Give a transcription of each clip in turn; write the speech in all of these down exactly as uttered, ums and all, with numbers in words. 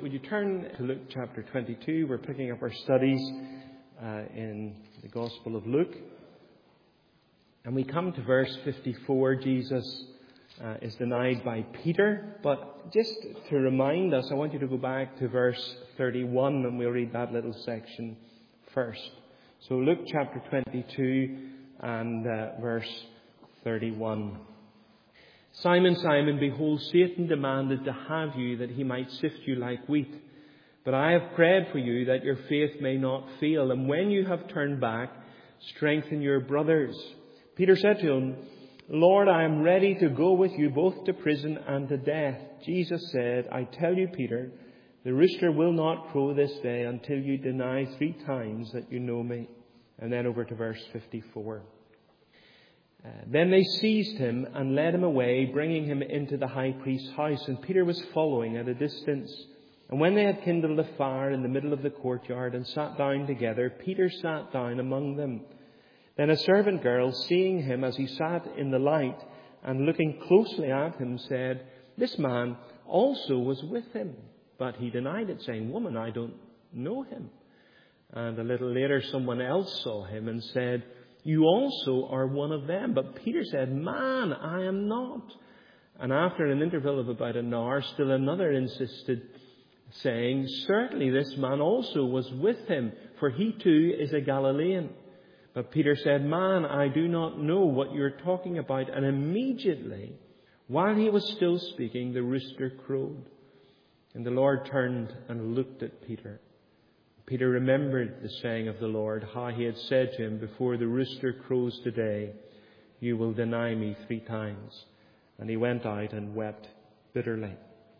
Would you turn to Luke chapter twenty-two? We're picking up our studies uh, in the Gospel of Luke. And we come to verse fifty-four. Jesus uh, is denied by Peter. But just to remind us, I want you to go back to verse thirty-one and we'll read that little section first. So Luke chapter twenty-two and uh, verse thirty-one. Simon, Simon, behold, Satan demanded to have you that he might sift you like wheat. But I have prayed for you that your faith may not fail. And when you have turned back, strengthen your brothers. Peter said to him, Lord, I am ready to go with you both to prison and to death. Jesus said, I tell you, Peter, the rooster will not crow this day until you deny three times that you know me. And then over to verse fifty-four. Uh, then they seized him and led him away, bringing him into the high priest's house. And Peter was following at a distance. And when they had kindled a fire in the middle of the courtyard and sat down together, Peter sat down among them. Then a servant girl, seeing him as he sat in the light and looking closely at him, said, This man also was with him. But he denied it, saying, Woman, I don't know him. And a little later someone else saw him and said, You also are one of them. But Peter said, Man, I am not. And after an interval of about an hour, still another insisted, saying, Certainly this man also was with him, for he too is a Galilean. But Peter said, Man, I do not know what you're talking about. And immediately, while he was still speaking, the rooster crowed. And the Lord turned and looked at Peter. Peter remembered the saying of the Lord, how he had said to him, Before the rooster crows today, you will deny me three times. And he went out and wept bitterly.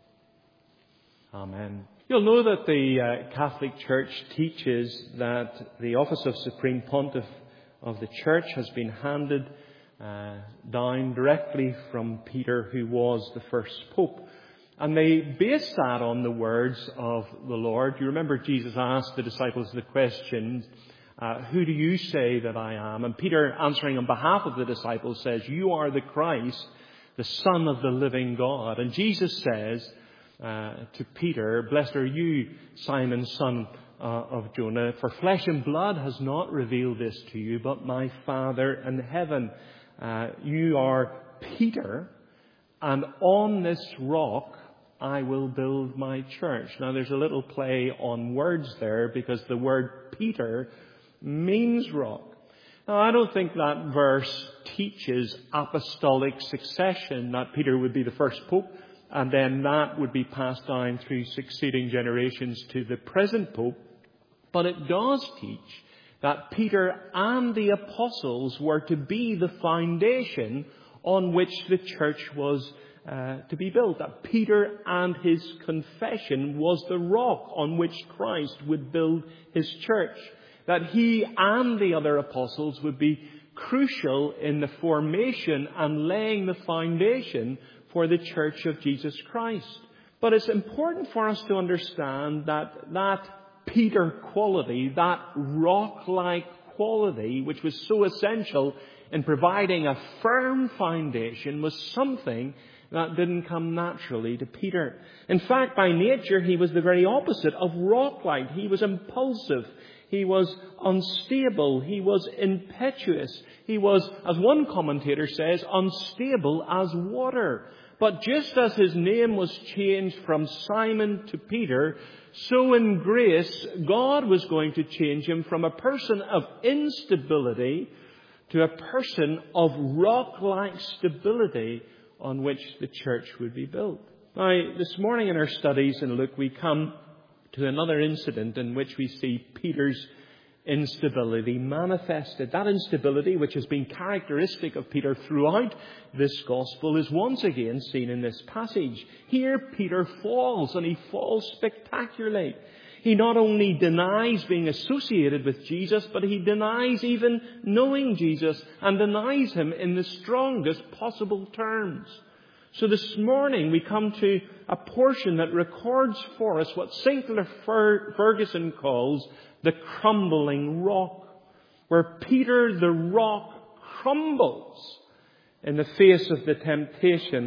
Amen. You'll know that the uh, Catholic Church teaches that the office of Supreme Pontiff of the Church has been handed uh, down directly from Peter, who was the first Pope. And they base that on the words of the Lord. You remember Jesus asked the disciples the question, uh, Who do you say that I am? And Peter, answering on behalf of the disciples, says, You are the Christ, the Son of the living God. And Jesus says uh, to Peter, Blessed are you, Simon, son uh, of Jonah, for flesh and blood has not revealed this to you, but my Father in heaven. Uh, you are Peter, and on this rock I will build my church. Now there's a little play on words there because the word Peter means rock. Now I don't think that verse teaches apostolic succession, that Peter would be the first pope and then that would be passed down through succeeding generations to the present pope. But it does teach that Peter and the apostles were to be the foundation on which the church was Uh, to be built. That Peter and his confession was the rock on which Christ would build his church. That he and the other apostles would be crucial in the formation and laying the foundation for the church of Jesus Christ. But it's important for us to understand that that Peter quality, that rock-like quality, which was so essential in providing a firm foundation, was something that didn't come naturally to Peter. In fact, by nature, he was the very opposite of rock-like. He was impulsive. He was unstable. He was impetuous. He was, as one commentator says, unstable as water. But just as his name was changed from Simon to Peter, so in grace, God was going to change him from a person of instability to a person of rock-like stability on which the church would be built. Now, this morning in our studies in Luke, we come to another incident in which we see Peter's instability manifested. That instability, which has been characteristic of Peter throughout this gospel, is once again seen in this passage. Here, Peter falls, and he falls spectacularly. He not only denies being associated with Jesus, but he denies even knowing Jesus and denies him in the strongest possible terms. So this morning we come to a portion that records for us what Saint Ferguson calls the crumbling rock, where Peter the rock crumbles in the face of the temptation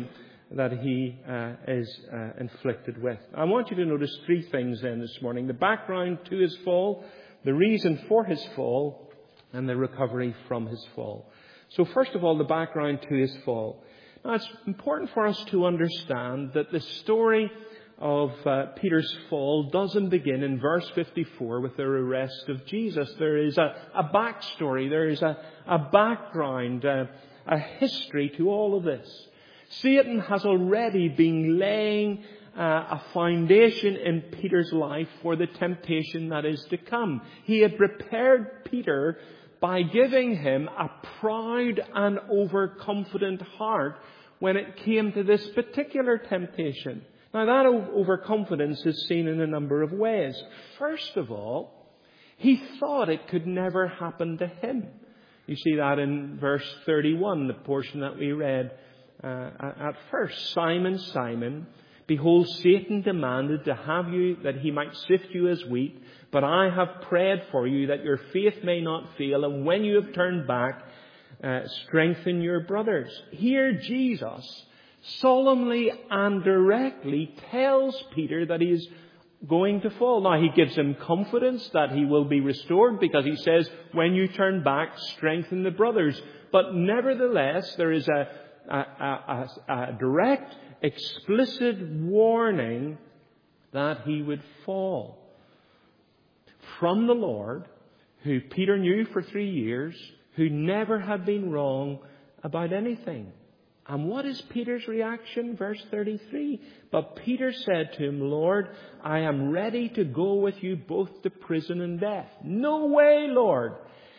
that he uh, is uh, inflicted with. I want you to notice three things then this morning. The background to his fall, the reason for his fall, and the recovery from his fall. So first of all, the background to his fall. Now, it's important for us to understand that the story of uh, Peter's fall doesn't begin in verse fifty-four with the arrest of Jesus. There is a, a backstory. There is a, a background, a, a history to all of this. Satan has already been laying uh, a foundation in Peter's life for the temptation that is to come. He had prepared Peter by giving him a proud and overconfident heart when it came to this particular temptation. Now, that overconfidence is seen in a number of ways. First of all, he thought it could never happen to him. You see that in verse thirty-one, the portion that we read uh, at first. Simon, Simon, behold, Satan demanded to have you that he might sift you as wheat, but I have prayed for you that your faith may not fail, and when you have turned back, uh, strengthen your brothers. Here Jesus solemnly and directly tells Peter that he is going to fall. Now, he gives him confidence that he will be restored because he says, when you turn back, strengthen the brothers. But nevertheless, there is a, a, a, a direct, explicit warning that he would fall from the Lord, who Peter knew for three years, who never had been wrong about anything. And what is Peter's reaction? Verse thirty-three. But Peter said to him, Lord, I am ready to go with you both to prison and death. No way, Lord.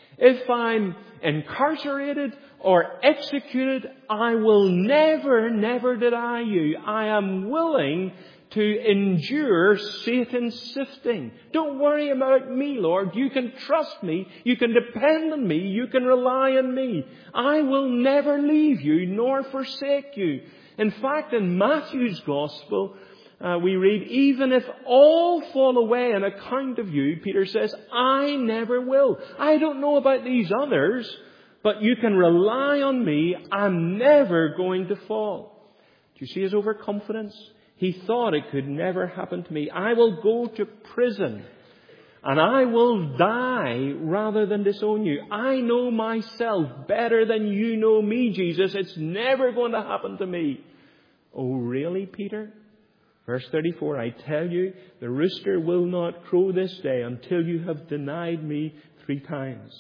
If I'm incarcerated or executed, I will never, never deny you. I am willing to endure Satan's sifting. Don't worry about me, Lord. You can trust me. You can depend on me. You can rely on me. I will never leave you nor forsake you. In fact, in Matthew's Gospel, uh, we read, even if all fall away on account of you, Peter says, I never will. I don't know about these others, but you can rely on me. I'm never going to fall. Do you see his overconfidence? He thought it could never happen to me. I will go to prison and I will die rather than disown you. I know myself better than you know me, Jesus. It's never going to happen to me. Oh, really, Peter? Verse thirty-four, I tell you, the rooster will not crow this day until you have denied me three times.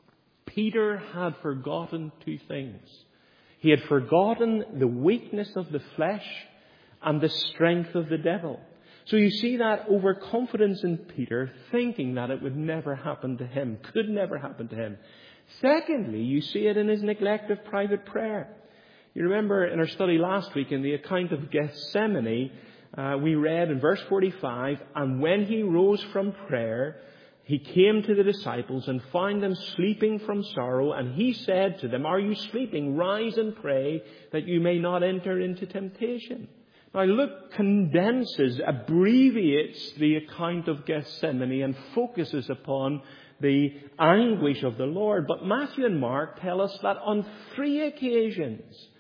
Peter had forgotten two things. He had forgotten the weakness of the flesh and the strength of the devil. So you see that overconfidence in Peter, thinking that it would never happen to him, could never happen to him. Secondly, you see it in his neglect of private prayer. You remember in our study last week in the account of Gethsemane, uh, we read in verse forty-five, and when he rose from prayer, he came to the disciples and found them sleeping from sorrow, and he said to them, are you sleeping? Rise and pray that you may not enter into temptation. Now, Luke condenses, abbreviates the account of Gethsemane and focuses upon the anguish of the Lord. But Matthew and Mark tell us that on three occasions,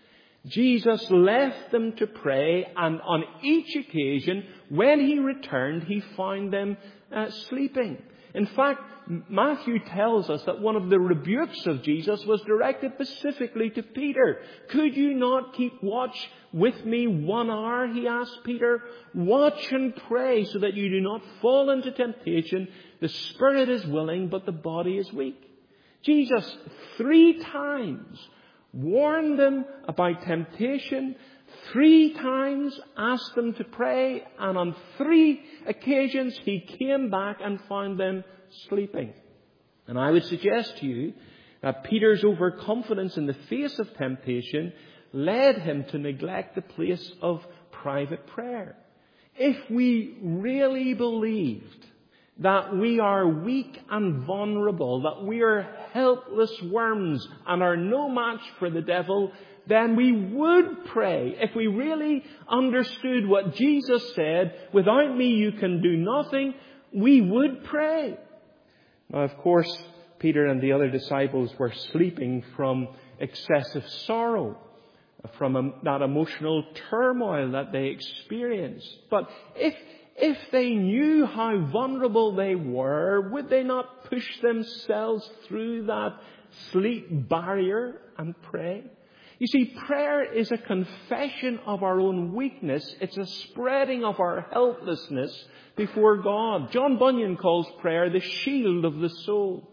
Jesus left them to pray, and on each occasion, when he returned, he found them uh, sleeping. In fact, Matthew tells us that one of the rebukes of Jesus was directed specifically to Peter. Could you not keep watch with me one hour, he asked Peter. Watch and pray so that you do not fall into temptation. The spirit is willing, but the body is weak. Jesus three times warned them about temptation, three times asked them to pray, and on three occasions he came back and found them sleeping. And I would suggest to you that Peter's overconfidence in the face of temptation led him to neglect the place of private prayer. If we really believed that we are weak and vulnerable, that we are helpless worms and are no match for the devil, then we would pray. If we really understood what Jesus said, without me you can do nothing, we would pray. Now, of course, Peter and the other disciples were sleeping from excessive sorrow. from um, that emotional turmoil that they experienced. But if if they knew how vulnerable they were, would they not push themselves through that sleep barrier and pray? You see, prayer is a confession of our own weakness. It's a spreading of our helplessness before God. John Bunyan calls prayer the shield of the soul.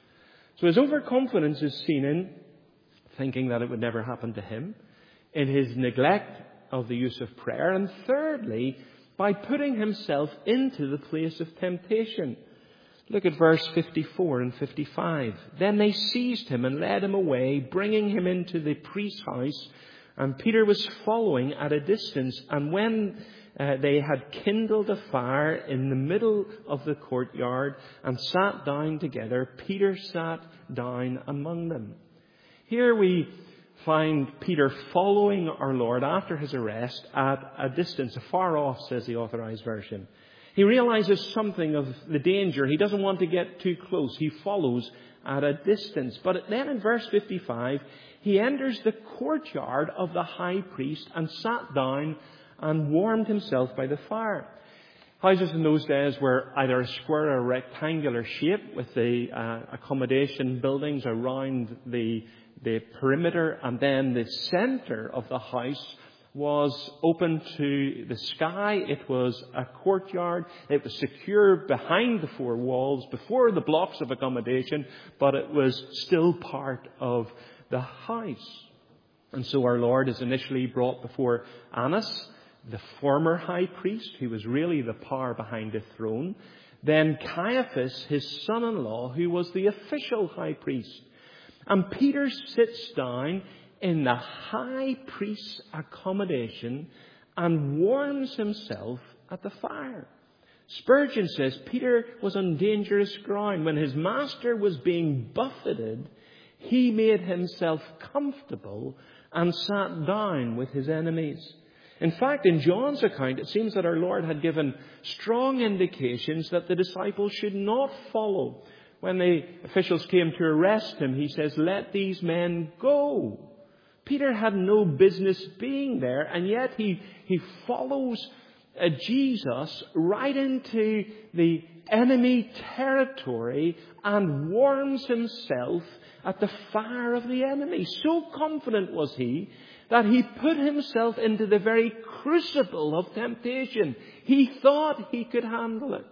So his overconfidence is seen in thinking that it would never happen to him, in his neglect of the use of prayer, and thirdly, by putting himself into the place of temptation. Look at verse fifty-four and fifty-five. Then they seized him and led him away, bringing him into the priest's house. And Peter was following at a distance. And when uh, they had kindled a fire in the middle of the courtyard and sat down together, Peter sat down among them. Here we find Peter following our Lord after his arrest at a distance, afar off, says the Authorized Version. He realizes something of the danger. He doesn't want to get too close. He follows at a distance. But then in verse fifty-five, he enters the courtyard of the high priest and sat down and warmed himself by the fire. Houses in those days were either a square or a rectangular shape, with the uh, accommodation buildings around the the perimeter, and then the center of the house was open to the sky. It was a courtyard. It was secure behind the four walls, before the blocks of accommodation, but it was still part of the house. And so our Lord is initially brought before Annas, the former high priest, who was really the power behind the throne. Then Caiaphas, his son-in-law, who was the official high priest. And Peter sits down in the high priest's accommodation and warms himself at the fire. Spurgeon says Peter was on dangerous ground. When his master was being buffeted, he made himself comfortable and sat down with his enemies. In fact, in John's account, it seems that our Lord had given strong indications that the disciples should not follow. When the officials came to arrest him, he says, "Let these men go." Peter had no business being there, and yet he, he follows uh, Jesus right into the enemy territory and warms himself at the fire of the enemy. So confident was he that he put himself into the very crucible of temptation. He thought he could handle it.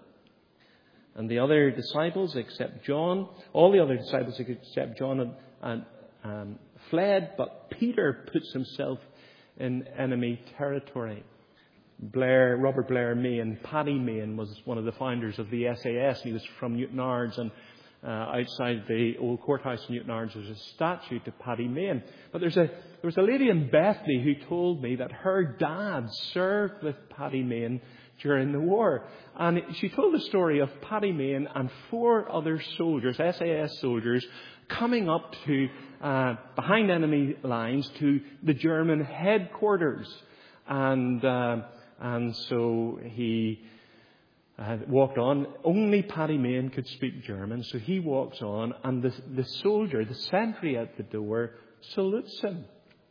And the other disciples, except John, all the other disciples except John had, had um, fled, but Peter puts himself in enemy territory. Blair, Robert Blair Main, Paddy Main, was one of the founders of the S A S. He was from Newtownards, and uh, outside the old courthouse in Newtownards there's a statue to Paddy Main. But there's a, there was a lady in Bethany who told me that her dad served with Paddy Main during the war. And she told the story of Paddy Main and four other soldiers, S A S soldiers, coming up to uh, behind enemy lines to the German headquarters. And uh, and so he uh, walked on. Only Paddy Main could speak German, so he walks on, and the, the soldier, the sentry at the door, salutes him.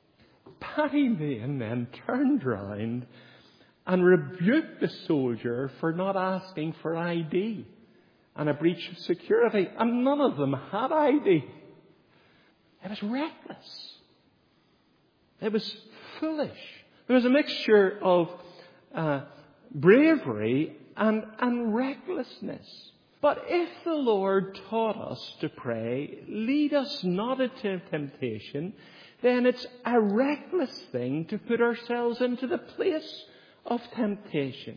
Paddy Main then turned round and rebuked the soldier for not asking for I D and a breach of security. And none of them had I D. It was reckless. It was foolish. There was a mixture of uh, bravery and, and recklessness. But if the Lord taught us to pray, lead us not into temptation, then it's a reckless thing to put ourselves into the place of temptation.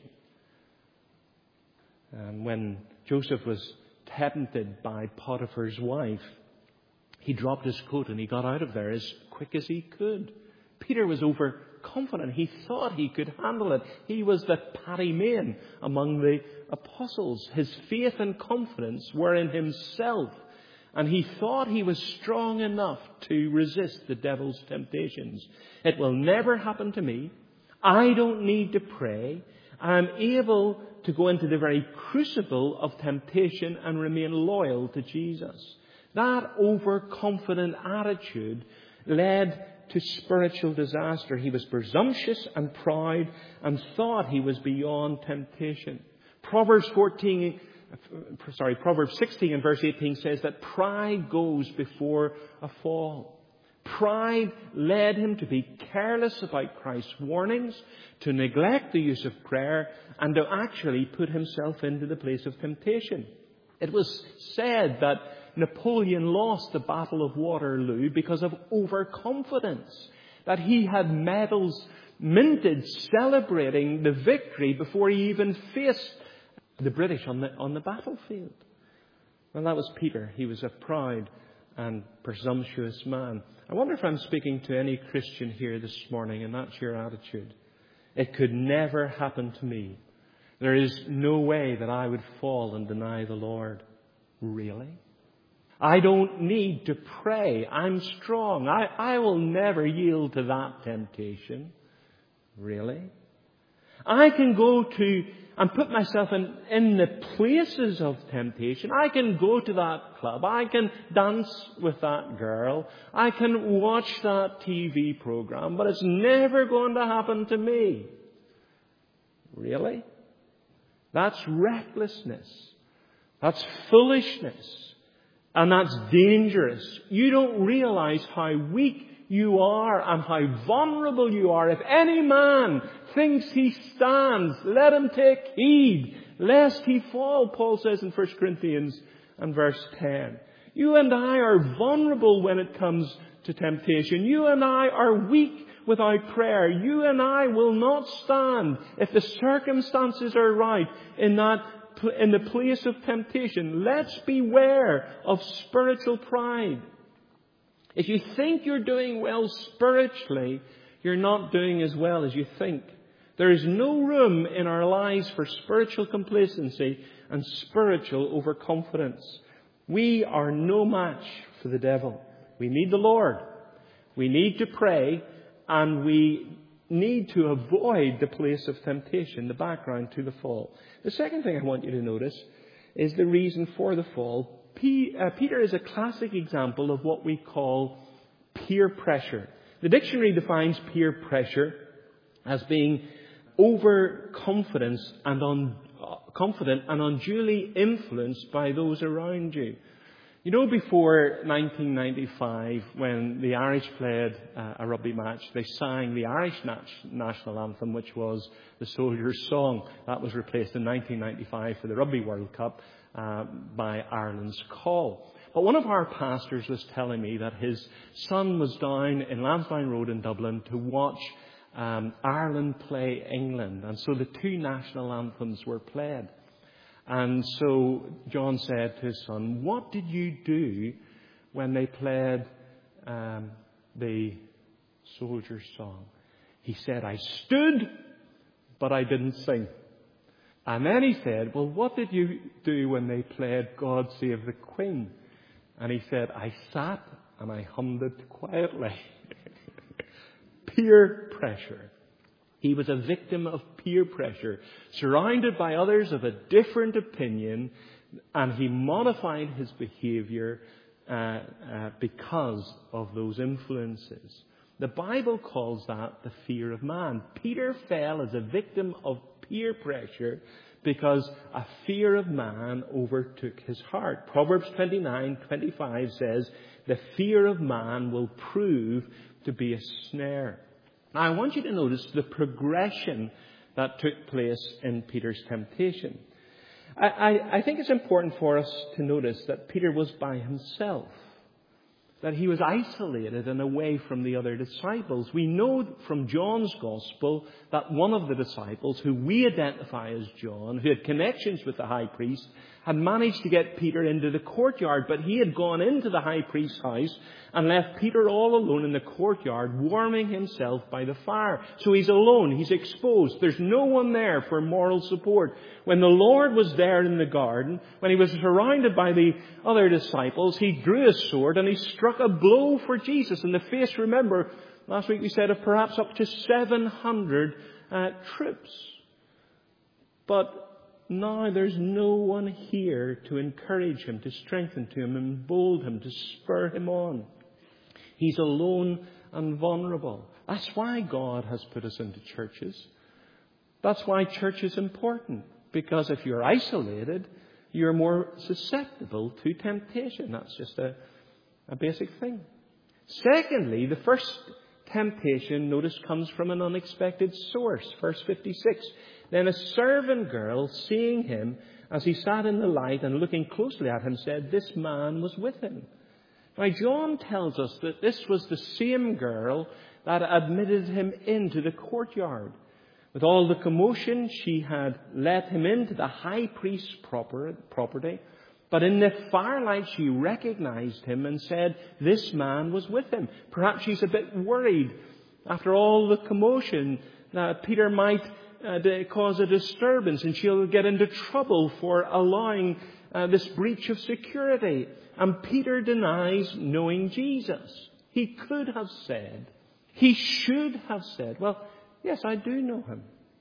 And when Joseph was tempted by Potiphar's wife, he dropped his coat and he got out of there as quick as he could. Peter was overconfident. He thought he could handle it. He was the Paddy Main among the apostles. His faith and confidence were in himself, and he thought he was strong enough to resist the devil's temptations. It will never happen to me. I don't need to pray. I'm able to go into the very crucible of temptation and remain loyal to Jesus. That overconfident attitude led to spiritual disaster. He was presumptuous and proud and thought he was beyond temptation. Proverbs fourteen, sorry, Proverbs sixteen and verse eighteen says that pride goes before a fall. Pride led him to be careless about Christ's warnings, to neglect the use of prayer, and to actually put himself into the place of temptation. It was said that Napoleon lost the Battle of Waterloo because of overconfidence, that he had medals minted celebrating the victory before he even faced the British on the, on the battlefield. Well, that was Peter. He was a proud and presumptuous man. I wonder if I'm speaking to any Christian here this morning and that's your attitude. It could never happen to me. There is no way that I would fall and deny the Lord. Really? I don't need to pray. I'm strong. I, I will never yield to that temptation. Really? I can go to and put myself in, in the places of temptation. I can go to that club. I can dance with that girl. I can watch that T V program. But it's never going to happen to me. Really? That's recklessness. That's foolishness. And that's dangerous. You don't realize how weak you are and how vulnerable you are. If any man thinks he stands, let him take heed, lest he fall, Paul says in First Corinthians and verse ten. You and I are vulnerable when it comes to temptation. You and I are weak without prayer. You and I will not stand if the circumstances are right in that in the place of temptation. Let's beware of spiritual pride. If you think you're doing well spiritually, you're not doing as well as you think. There is no room in our lives for spiritual complacency and spiritual overconfidence. We are no match for the devil. We need the Lord. We need to pray, and we need to avoid the place of temptation, the background to the fall. The second thing I want you to notice is the reason for the fall. P, uh, Peter is a classic example of what we call peer pressure. The dictionary defines peer pressure as being overconfidence and un, uh, confident and unduly influenced by those around you. You know, before nineteen ninety-five, when the Irish played uh, a rugby match, they sang the Irish nat- national anthem, which was the Soldier's Song. That was replaced in nineteen ninety-five for the Rugby World Cup uh, by Ireland's Call. But one of our pastors was telling me that his son was down in Lansdowne Road in Dublin to watch um, Ireland play England. And so the two national anthems were played. And so John said to his son, "What did you do when they played um, the Soldier's Song?" He said, "I stood, but I didn't sing." And then he said, "Well, what did you do when they played God Save the Queen?" And he said, "I sat and I hummed it quietly." Peer pressure. He was a victim of peer pressure, surrounded by others of a different opinion, and he modified his behavior uh, uh, because of those influences. The Bible calls that the fear of man. Peter fell as a victim of peer pressure because a fear of man overtook his heart. Proverbs twenty-nine twenty-five says, "The fear of man will prove to be a snare." Now, I want you to notice the progression that took place in Peter's temptation. I, I, I think it's important for us to notice that Peter was by himself, that he was isolated and away from the other disciples. We know from John's Gospel that one of the disciples, who we identify as John, who had connections with the high priest, had managed to get Peter into the courtyard, but he had gone into the high priest's house and left Peter all alone in the courtyard, warming himself by the fire. So he's alone. He's exposed. There's no one there for moral support. When the Lord was there in the garden, when he was surrounded by the other disciples, he drew his sword and he struck a blow for Jesus in the face. Remember, last week we said of perhaps up to seven hundred uh, troops. But now there's no one here to encourage him, to strengthen to him, embolden him, to spur him on. He's alone and vulnerable. That's why God has put us into churches. That's why church is important. Because if you're isolated, you're more susceptible to temptation. That's just a, a basic thing. Secondly, the first temptation, notice, comes from an unexpected source. Verse fifty-six. Then a servant girl, seeing him as he sat in the light and looking closely at him, said, "This man was with him." Now, John tells us that this was the same girl that admitted him into the courtyard. With all the commotion, she had let him into the high priest's property. But in the firelight, she recognized him and said, "This man was with him." Perhaps she's a bit worried after all the commotion that Peter might uh, cause a disturbance and she'll get into trouble for allowing uh, this breach of security. And Peter denies knowing Jesus. He could have said, he should have said, "Well, yes, I do know him."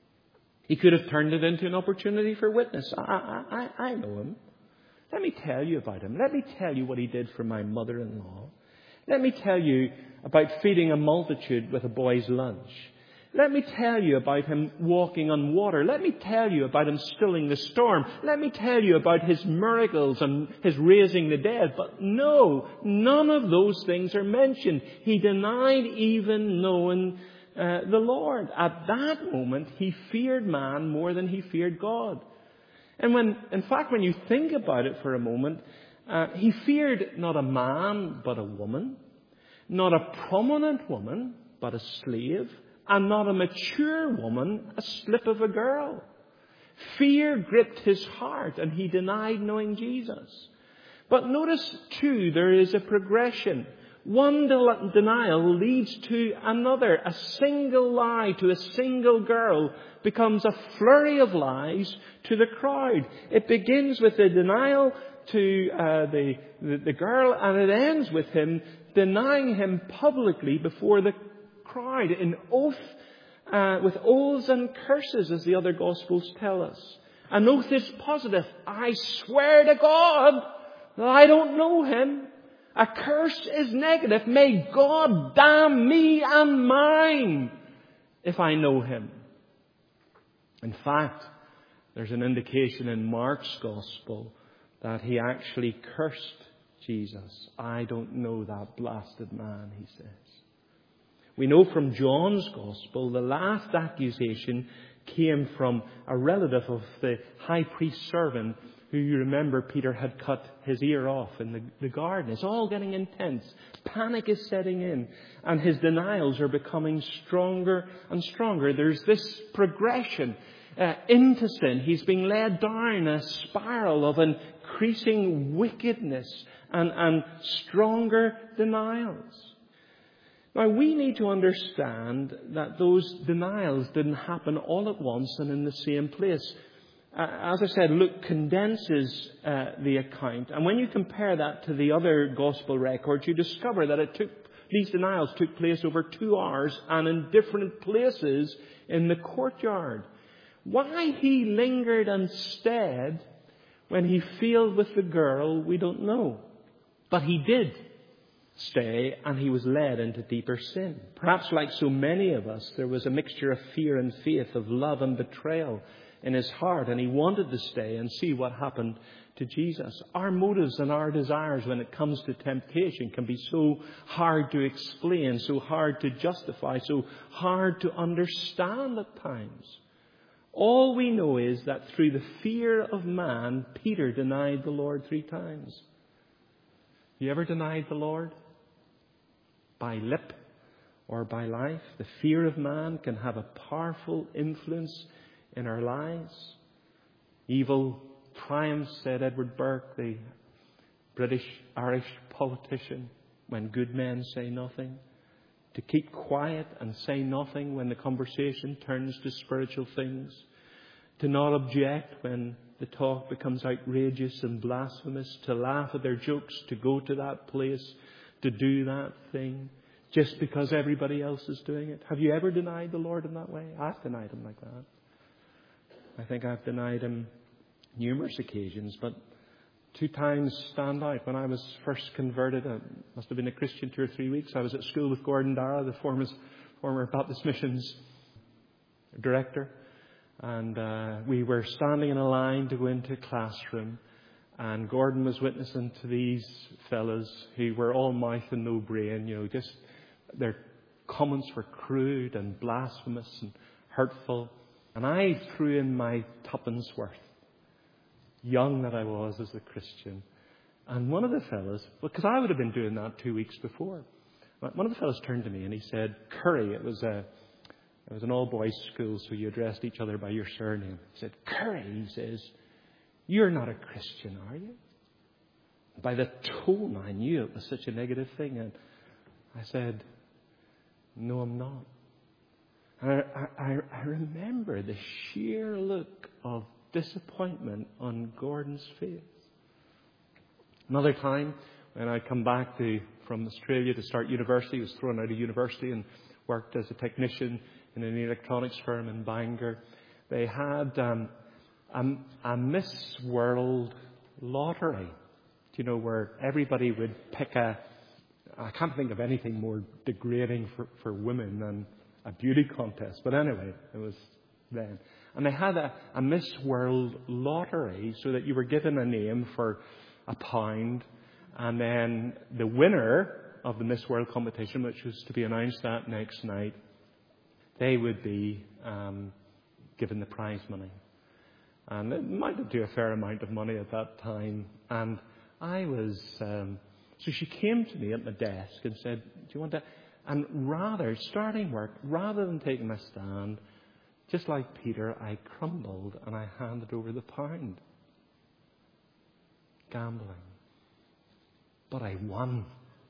He could have turned it into an opportunity for witness. I, I, I know him. Let me tell you about him. Let me tell you what he did for my mother-in-law. Let me tell you about feeding a multitude with a boy's lunch. Let me tell you about him walking on water. Let me tell you about him stilling the storm. Let me tell you about his miracles and his raising the dead. But no, none of those things are mentioned. He denied even knowing uh, the Lord. At that moment, he feared man more than he feared God. And when, in fact, when you think about it for a moment, uh, he feared not a man, but a woman. Not a prominent woman, but a slave. And not a mature woman, a slip of a girl. Fear gripped his heart and he denied knowing Jesus. But notice too, there is a progression. One de- denial leads to another. A single lie to a single girl becomes a flurry of lies to the crowd. It begins with the denial to uh, the, the, the girl, and it ends with him denying him publicly before the crowd in oath, uh, with oaths and curses, as the other Gospels tell us. An oath is positive. "I swear to God that I don't know him." A curse is negative. "May God damn me and mine if I know him." In fact, there's an indication in Mark's Gospel that he actually cursed Jesus. "I don't know that blasted man," he says. We know from John's Gospel the last accusation came from a relative of the high priest's servant who, you remember, Peter had cut his ear off in the, the garden. It's all getting intense. Panic is setting in, and his denials are becoming stronger and stronger. There's this progression uh, into sin. He's being led down a spiral of increasing wickedness and, and stronger denials. Now, we need to understand that those denials didn't happen all at once and in the same place. Uh, as I said, Luke condenses uh, the account. And when you compare that to the other gospel records, you discover that it took these denials took place over two hours and in different places in the courtyard. Why he lingered and stayed when he failed with the girl, we don't know. But he did stay, and he was led into deeper sin. Perhaps like so many of us, there was a mixture of fear and faith, of love and betrayal in his heart, and he wanted to stay and see what happened to Jesus. Our motives and our desires when it comes to temptation can be so hard to explain, so hard to justify, so hard to understand at times. All we know is that through the fear of man, Peter denied the Lord three times. You ever denied the Lord? By lip or by life? The fear of man can have a powerful influence in our lives. Evil triumphs, said Edward Burke, the British Irish politician, when good men say nothing. To keep quiet and say nothing when the conversation turns to spiritual things. To not object when the talk becomes outrageous and blasphemous. To laugh at their jokes. To go to that place. To do that thing. Just because everybody else is doing it. Have you ever denied the Lord in that way? I've denied Him like that. I think I've denied Him numerous occasions. But two times stand out. When I was first converted, I must have been a Christian two or three weeks. I was at school with Gordon Dara, the former, former Baptist Missions director. And uh, we were standing in a line to go into a classroom. And Gordon was witnessing to these fellas who were all mouth and no brain. You know, just their comments were crude and blasphemous and hurtful. And I threw in my tuppence worth, young that I was as a Christian. And one of the fellas, because I would have been doing that two weeks before, one of the fellas turned to me and he said, Curry, it was a, it was an all-boys school, so you addressed each other by your surname. He said, Curry, he says, you're not a Christian, are you? By the tone, I knew it was such a negative thing. And I said, no, I'm not. And I, I, I remember the sheer look of disappointment on Gordon's face. Another time, when I come back to from Australia to start university, I was thrown out of university and worked as a technician in an electronics firm in Bangor. They had um, a, a Miss World lottery, you know, where everybody would pick a. I can't think of anything more degrading for, for women than a beauty contest. But anyway, it was then. And they had a, a Miss World lottery so that you were given a name for a pound. And then the winner of the Miss World competition, which was to be announced that next night, they would be um, given the prize money. And it might have been a fair amount of money at that time. And I was... Um, so she came to me at my desk and said, do you want to... And rather, starting work, rather than taking my stand, just like Peter, I crumbled and I handed over the pound. Gambling. But I won.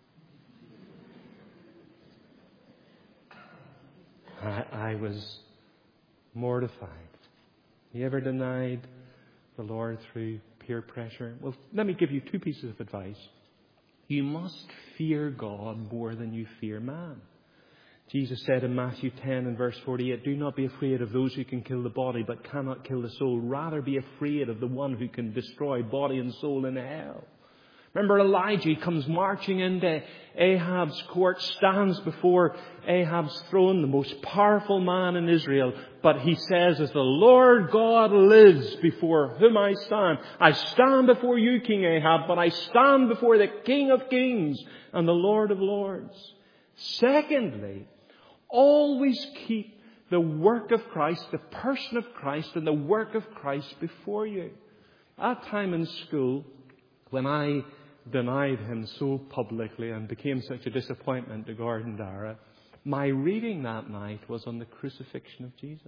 I, I was mortified. You ever denied the Lord through peer pressure? Well, let me give you two pieces of advice. You must fear God more than you fear man. Jesus said in Matthew ten and verse forty-eight, do not be afraid of those who can kill the body but cannot kill the soul. Rather be afraid of the one who can destroy body and soul in hell. Remember Elijah comes marching into Ahab's court, stands before Ahab's throne, the most powerful man in Israel. But he says, as the Lord God lives before whom I stand, I stand before you, King Ahab, but I stand before the King of Kings and the Lord of Lords. Secondly, always keep the work of Christ, the person of Christ and the work of Christ before you. At time in school, when I denied him so publicly and became such a disappointment to Gordon Dara, my reading that night was on the crucifixion of Jesus.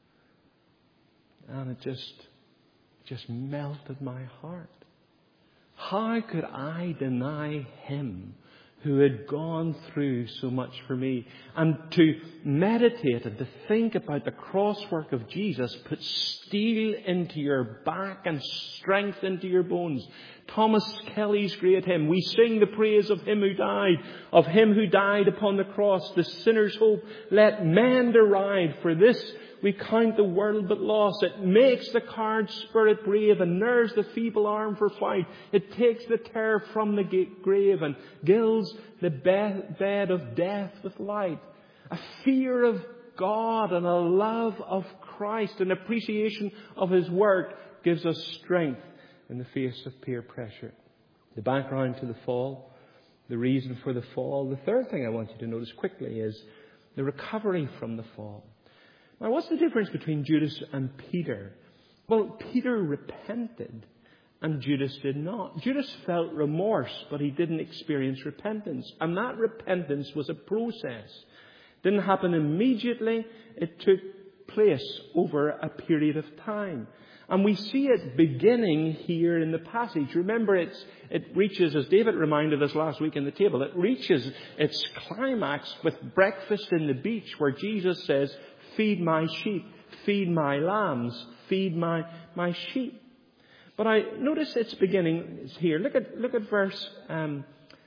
And it just, just melted my heart. How could I deny him who had gone through so much for me? And to meditate and to think about the cross work of Jesus puts steel into your back and strength into your bones. Thomas Kelly's great hymn, we sing the praise of him who died, of him who died upon the cross, the sinner's hope. Let men deride, for this we count the world but lost. It makes the coward spirit brave and nerves the feeble arm for fight. It takes the terror from the grave and gilds the bed of death with light. A fear of God and a love of Christ, an appreciation of his work gives us strength in the face of peer pressure. The background to the fall, the reason for the fall. The third thing I want you to notice quickly is the recovery from the fall. Now, what's the difference between Judas and Peter? Well, Peter repented and Judas did not. Judas felt remorse, but he didn't experience repentance. And that repentance was a process. It didn't happen immediately. It took place over a period of time. And we see it beginning here in the passage. Remember, it's, it reaches, as David reminded us last week in the table, it reaches its climax with breakfast in the beach where Jesus says, feed my sheep, feed my lambs, feed my, my sheep. But I notice its beginning is here. Look at, look at verse um,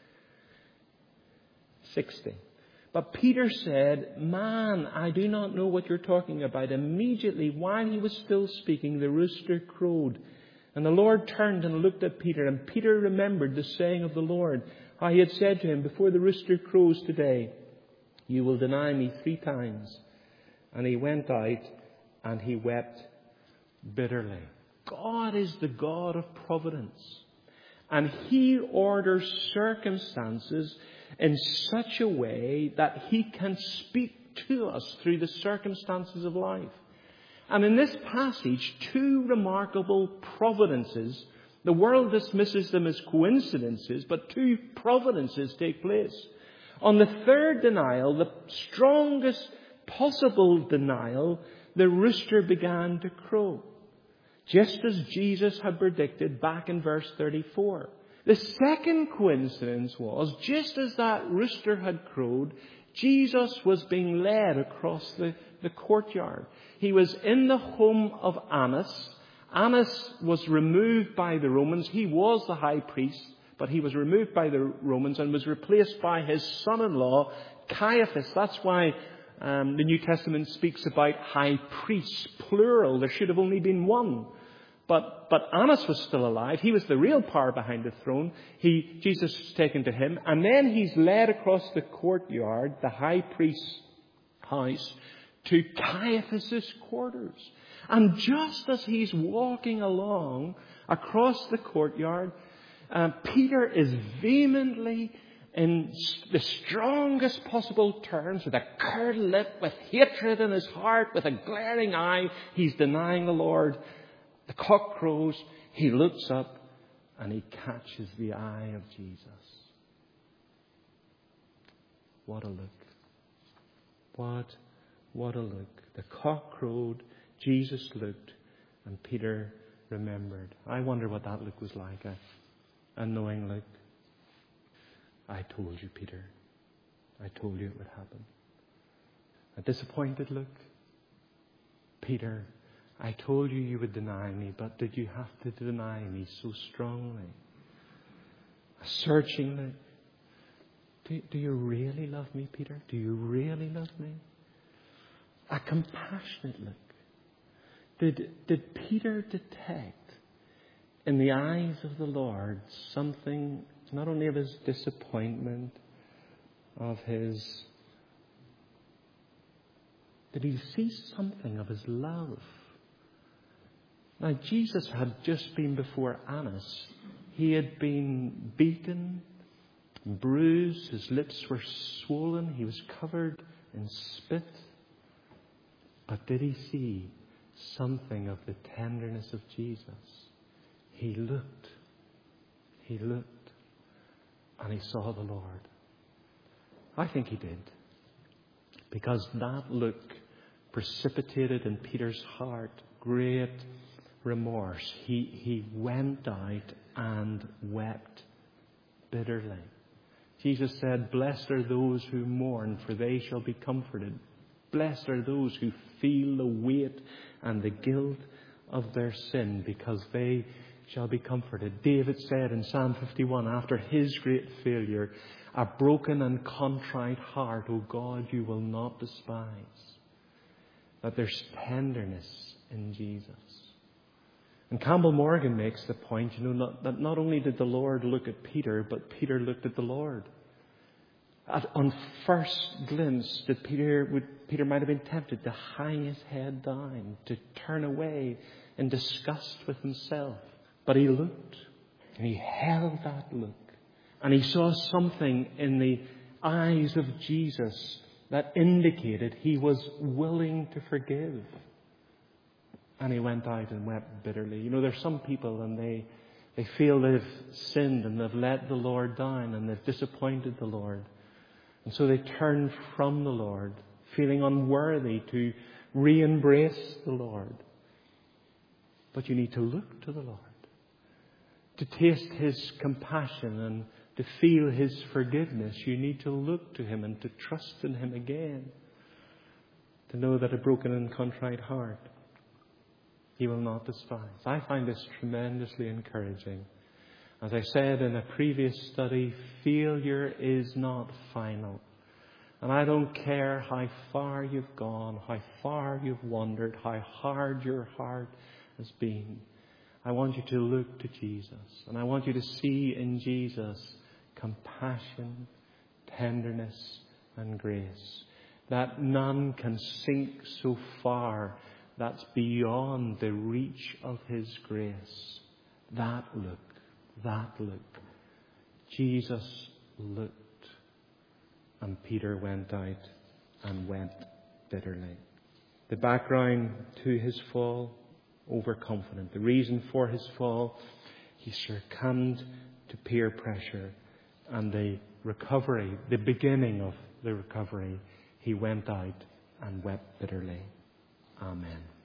sixty. But Peter said, man, I do not know what you're talking about. Immediately, while he was still speaking, the rooster crowed. And the Lord turned and looked at Peter, and Peter remembered the saying of the Lord, how he had said to him, before the rooster crows today, you will deny me three times. And he went out and he wept bitterly. God is the God of providence. And He orders circumstances in such a way that He can speak to us through the circumstances of life. And in this passage, two remarkable providences. The world dismisses them as coincidences, but two providences take place. On the third denial, the strongest possible denial, the rooster began to crow, just as Jesus had predicted back in verse thirty-four. The second coincidence was, just as that rooster had crowed, Jesus was being led across the, the courtyard. He was in the home of Annas. Annas was removed by the Romans. He was the high priest, but he was removed by the Romans and was replaced by his son-in-law, Caiaphas. That's why um, the New Testament speaks about high priests, plural. There should have only been one. But, but Annas was still alive. He was the real power behind the throne. He, Jesus was taken to him. And then he's led across the courtyard, the high priest's house, to Caiaphas' quarters. And just as he's walking along across the courtyard, uh, Peter is vehemently, in the strongest possible terms, with a curled lip, with hatred in his heart, with a glaring eye, he's denying the Lord. The cock crows, he looks up and he catches the eye of Jesus. What a look. What, what a look. The cock crowed, Jesus looked, and Peter remembered. I wonder what that look was like, a, a knowing look. I told you, Peter. I told you it would happen. A disappointed look. Peter, I told you you would deny me, but did you have to deny me so strongly? A searching look. Do, do you really love me, Peter? Do you really love me? A compassionate look. Did, did Peter detect in the eyes of the Lord something, not only of his disappointment, of his... Did he see something of his love? Now, Jesus had just been before Annas. He had been beaten, bruised. His lips were swollen. He was covered in spit. But did he see something of the tenderness of Jesus? He looked. He looked. And he saw the Lord. I think he did. Because that look precipitated in Peter's heart great remorse. He, he went out and wept bitterly. Jesus said, blessed are those who mourn, for they shall be comforted. Blessed are those who feel the weight and the guilt of their sin, because they shall be comforted. David said in Psalm fifty-one, after his great failure, a broken and contrite heart, O God, you will not despise. That there's tenderness in Jesus. And Campbell Morgan makes the point, you know, not, that not only did the Lord look at Peter, but Peter looked at the Lord. At, on first glimpse, that Peter would, Peter might have been tempted to hang his head down, to turn away in disgust with himself. But he looked, and he held that look, and he saw something in the eyes of Jesus that indicated he was willing to forgive. And he went out and wept bitterly. You know, there's some people and they, they feel they've sinned and they've let the Lord down and they've disappointed the Lord. And so they turn from the Lord, feeling unworthy to re-embrace the Lord. But you need to look to the Lord, to taste His compassion and to feel His forgiveness. You need to look to Him and to trust in Him again, to know that a broken and contrite heart He will not despise. I find this tremendously encouraging. As I said in a previous study, failure is not final. And I don't care how far you've gone, how far you've wandered, how hard your heart has been. I want you to look to Jesus. And I want you to see in Jesus compassion, tenderness, and grace. That none can sink so far that's beyond the reach of His grace. That look, that look. Jesus looked, and Peter went out and wept bitterly. The background to his fall, overconfident. The reason for his fall, he succumbed to peer pressure. And the recovery, the beginning of the recovery, he went out and wept bitterly. Amen.